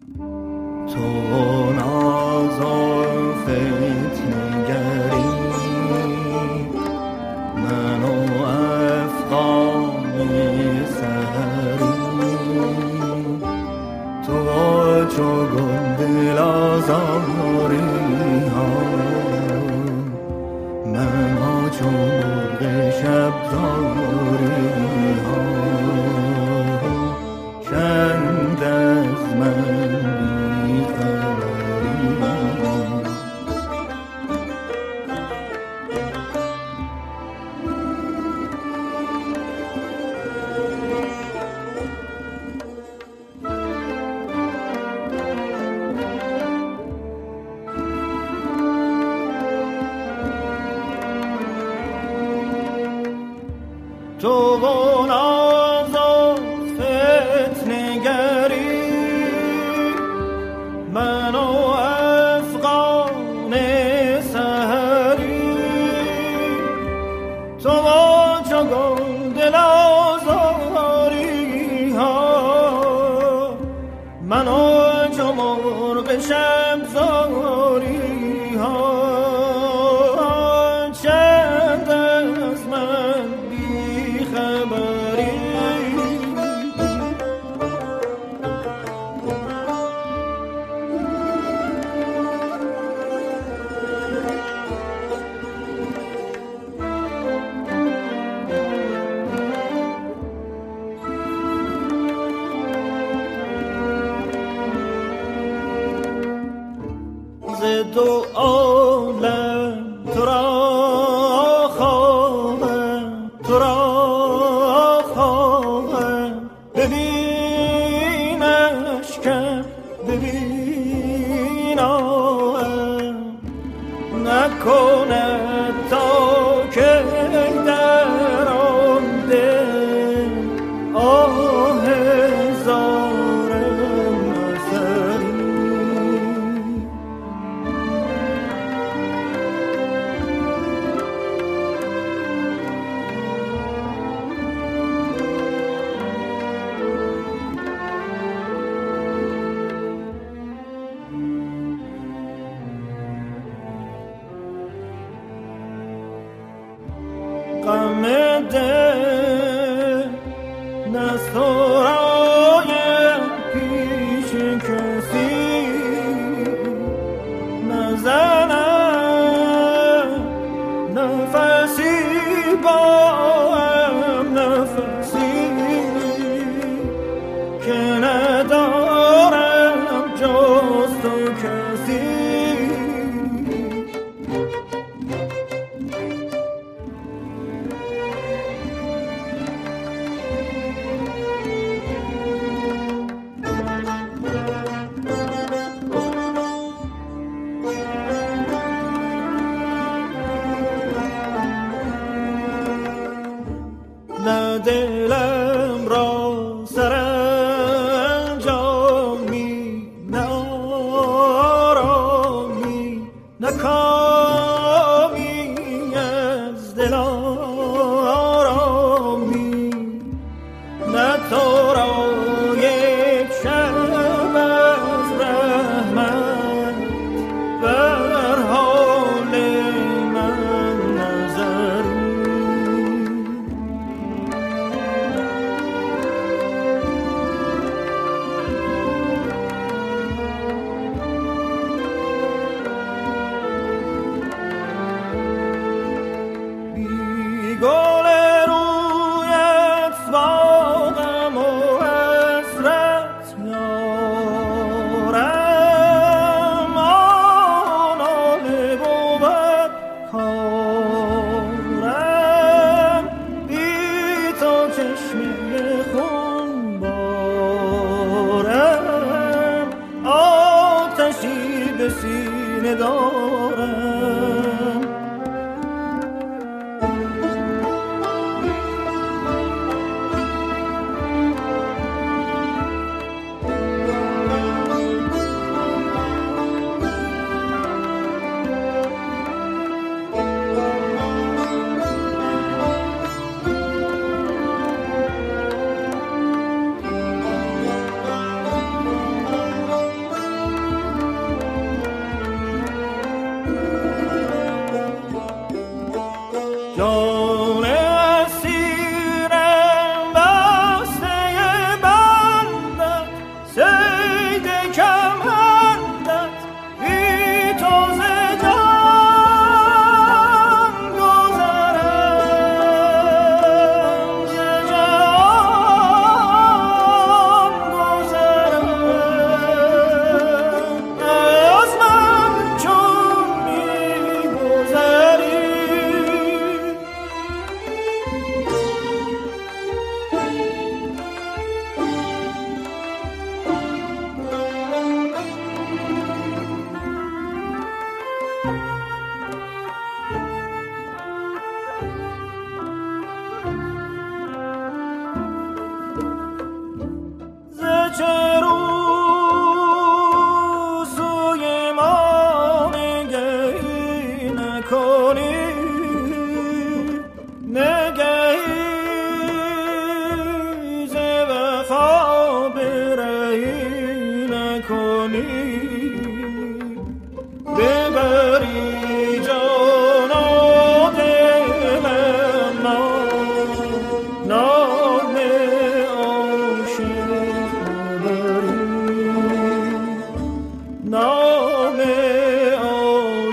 تو ناز و فتنگری من و افغان سحری تو چو گل دل آزاری ها من ها چو مرغ شب زاری ها چند از من بی خبری تو و ناز و فتنگری من و افغان سحری تو و چو گل دل آزاری ها من و چو مرغ شب زاری ها چند از من بی خبری ز دو عالم تو را خواهم تو را خواهم ببینش کم ببینم نکند تا که در آن دل آه هزارم نظری غم دل نسترایم پیش کسی نزنم نفسی با هم نفسی که ندارم جز تو کسی نه دلم را سرانجامی نه آرامی نه کامی از دل آرامی نه تو را یک شب از رحمت بر حال من نظری گل رویت باغم و حسرت یارم آن آله بود کارم بی تو چشمه خون بارم آتشی به سینه دارم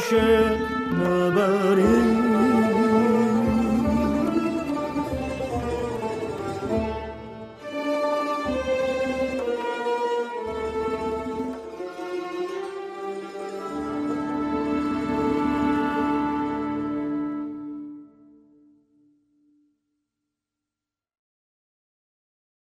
باشه